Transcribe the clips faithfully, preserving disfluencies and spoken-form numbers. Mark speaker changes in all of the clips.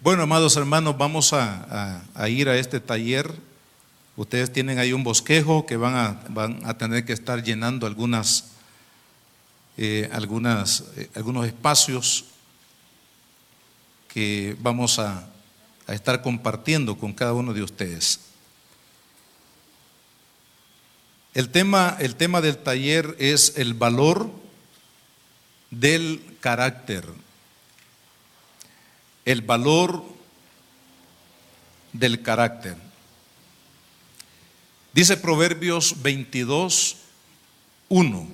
Speaker 1: Bueno, amados hermanos, vamos a, a, a ir a este taller. Ustedes tienen ahí un bosquejo que van a, van a tener que estar llenando algunas, eh, algunas, eh, algunos espacios que vamos a, a estar compartiendo con cada uno de ustedes. El tema, el tema del taller es el valor del carácter. El valor del carácter. Dice Proverbios veintidós, uno.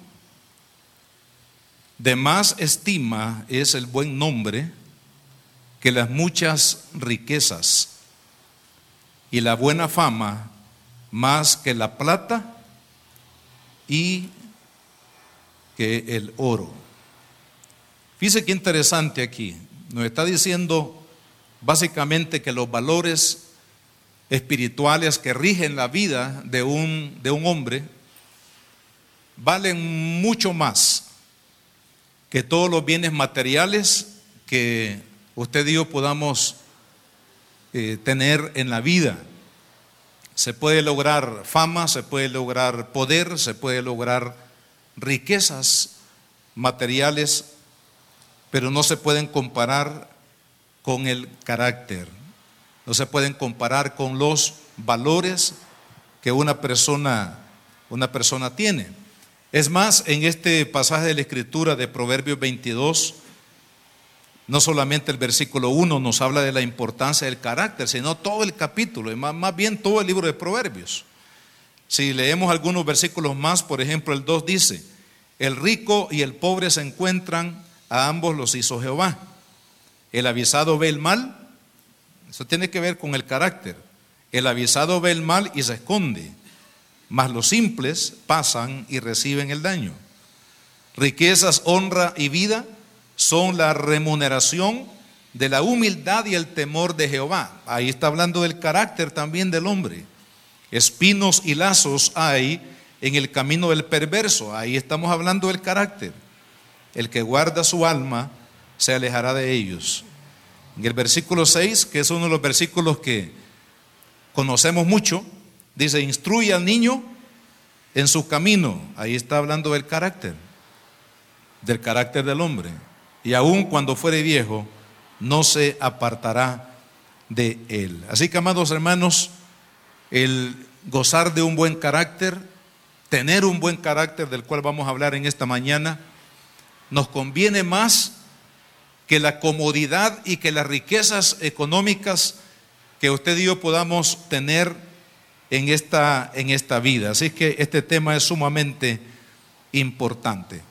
Speaker 1: De más estima es el buen nombre que las muchas riquezas, y la buena fama más que la plata y que el oro. Fíjese qué interesante aquí. Nos está diciendo básicamente que los valores espirituales que rigen la vida de un, de un hombre valen mucho más que todos los bienes materiales que usted y yo podamos eh, tener en la vida. Se puede lograr fama, se puede lograr poder, se puede lograr riquezas materiales, pero no se pueden comparar con el carácter, no se pueden comparar con los valores que una persona, una persona tiene. Es más, en este pasaje de la Escritura de Proverbios veintidós, no solamente el versículo uno nos habla de la importancia del carácter, sino todo el capítulo, y más, más bien todo el libro de Proverbios. Si leemos algunos versículos más, por ejemplo, el dos dice: el rico y el pobre se encuentran, a ambos los hizo Jehová. El avisado ve el mal, eso tiene que ver con el carácter. El avisado ve el mal y se esconde, mas los simples pasan y reciben el daño. Riquezas, honra y vida son la remuneración de la humildad y el temor de Jehová. Ahí está hablando del carácter también del hombre. Espinos y lazos hay en el camino del perverso. Ahí estamos hablando del carácter. El que guarda su alma se alejará de ellos. En el versículo seis, que es uno de los versículos que conocemos mucho, dice: instruye al niño en su camino. Ahí está hablando del carácter, del carácter del hombre. Y aun cuando fuere viejo, no se apartará de él. Así que, amados hermanos, el gozar de un buen carácter, tener un buen carácter, del cual vamos a hablar en esta mañana, nos conviene más que la comodidad y que las riquezas económicas que usted y yo podamos tener en esta, en esta vida. Así que este tema es sumamente importante.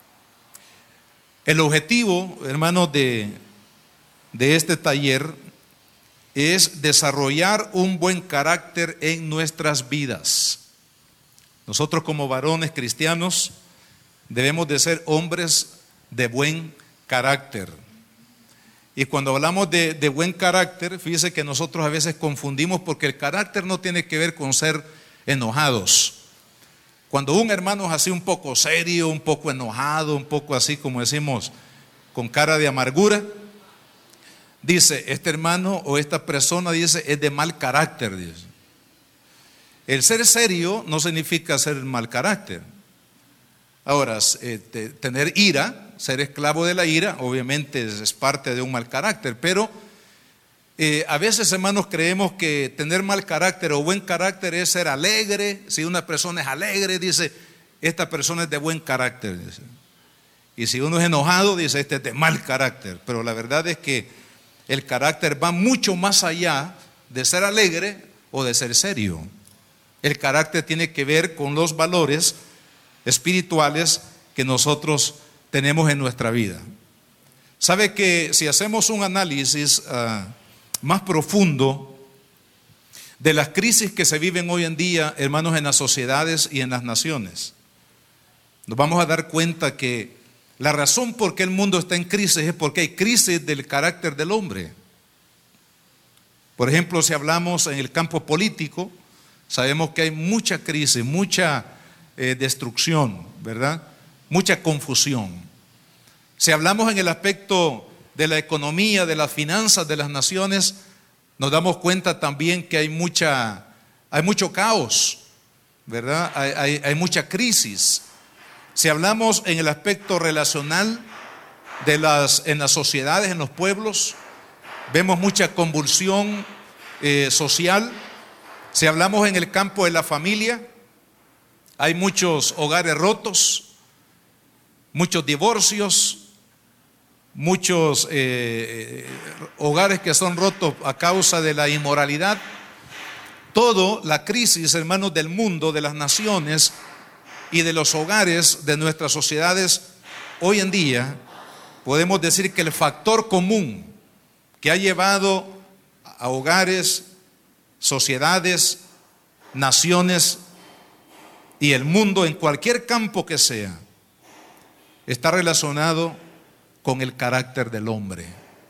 Speaker 1: El objetivo, hermanos, de, de este taller es desarrollar un buen carácter en nuestras vidas. Nosotros, como varones cristianos, debemos de ser hombres de buen carácter. Y cuando hablamos de, de buen carácter, fíjese que nosotros a veces confundimos, porque el carácter no tiene que ver con ser enojados. Cuando un hermano es así un poco serio, un poco enojado, un poco así como decimos, con cara de amargura, dice, este hermano o esta persona, dice, es de mal carácter, dice. El ser serio no significa ser mal carácter. Ahora, eh, te, tener ira, ser esclavo de la ira, obviamente es, es parte de un mal carácter, pero eh, a veces, hermanos, creemos que tener mal carácter o buen carácter es ser alegre. Si una persona es alegre, dice, esta persona es de buen carácter, dice. Y si uno es enojado, dice, este es de mal carácter. Pero la verdad es que el carácter va mucho más allá de ser alegre o de ser serio. El carácter tiene que ver con los valores espirituales que nosotros tenemos en nuestra vida. Sabe que si hacemos un análisis uh, más profundo de las crisis que se viven hoy en día, hermanos, en las sociedades y en las naciones, nos vamos a dar cuenta que la razón por qué el mundo está en crisis es porque hay crisis del carácter del hombre. Por ejemplo, si hablamos en el campo político, sabemos que hay mucha crisis, mucha eh, destrucción, ¿verdad? Mucha confusión. Si hablamos en el aspecto de la economía, de las finanzas de las naciones, nos damos cuenta también que hay mucha, hay mucho caos, ¿verdad? Hay, hay, hay mucha crisis. Si hablamos en el aspecto relacional de las, en las sociedades, en los pueblos, vemos mucha convulsión eh, social. Si hablamos en el campo de la familia, hay muchos hogares rotos, muchos divorcios, muchos eh, hogares que son rotos a causa de la inmoralidad. Todo la crisis, hermanos, del mundo, de las naciones y de los hogares de nuestras sociedades, hoy en día podemos decir que el factor común que ha llevado a hogares, sociedades, naciones y el mundo en cualquier campo que sea, está relacionado con el carácter del hombre.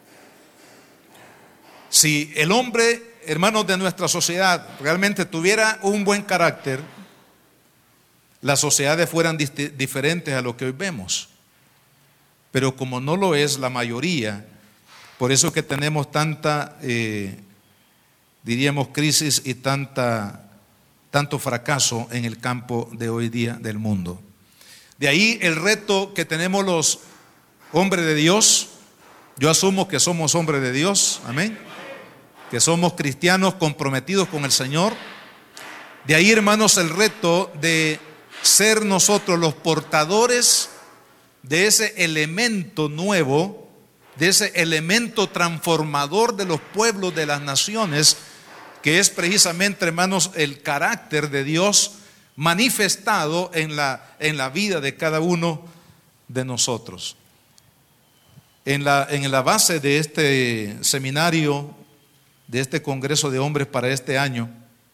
Speaker 1: Si el hombre, hermanos, de nuestra sociedad realmente tuviera un buen carácter, las sociedades fueran dist- diferentes a lo que hoy vemos. Pero como no lo es la mayoría, por eso es que tenemos tanta, eh, diríamos, crisis y tanta, tanto fracaso en el campo de hoy día del mundo. De ahí el reto que tenemos los hombres de Dios. Yo asumo que somos hombres de Dios, amén, que somos cristianos comprometidos con el Señor. De ahí, hermanos, el reto de ser nosotros los portadores de ese elemento nuevo, de ese elemento transformador de los pueblos, de las naciones, que es precisamente, hermanos, el carácter de Dios manifestado en la, en la vida de cada uno de nosotros. En la, en la base de este seminario, de este Congreso de Hombres para este año,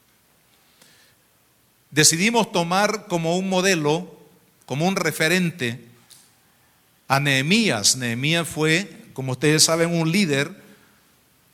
Speaker 1: decidimos tomar como un modelo, como un referente a Nehemías. Nehemías fue, como ustedes saben, un líder